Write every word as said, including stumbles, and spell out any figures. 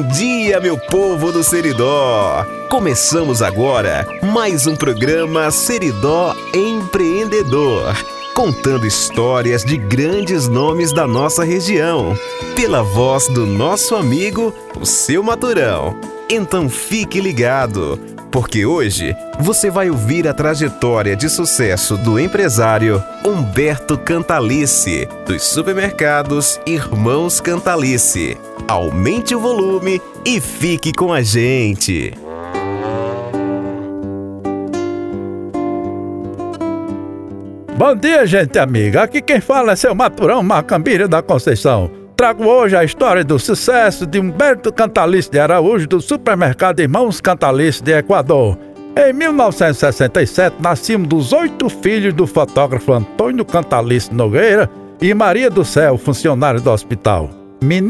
Bom dia, meu povo do Seridó! Começamos agora mais um programa Seridó Empreendedor, contando histórias de grandes nomes da nossa região, pela voz do nosso amigo, o seu Maturão. Então fique ligado, porque hoje você vai ouvir a trajetória de sucesso do empresário Humberto Cantalice, dos supermercados Irmãos Cantalice. Aumente o volume e fique com a gente! Bom dia, gente amiga. Aqui quem fala é seu Maturão Macambira da Conceição. Trago hoje a história do sucesso de Humberto Cantalice de Araújo, do supermercado Irmãos Cantalice de Equador. Em mil novecentos e sessenta e sete, nascimos dos oito filhos do fotógrafo Antônio Cantalice Nogueira e Maria do Céu, funcionário do hospital. Menino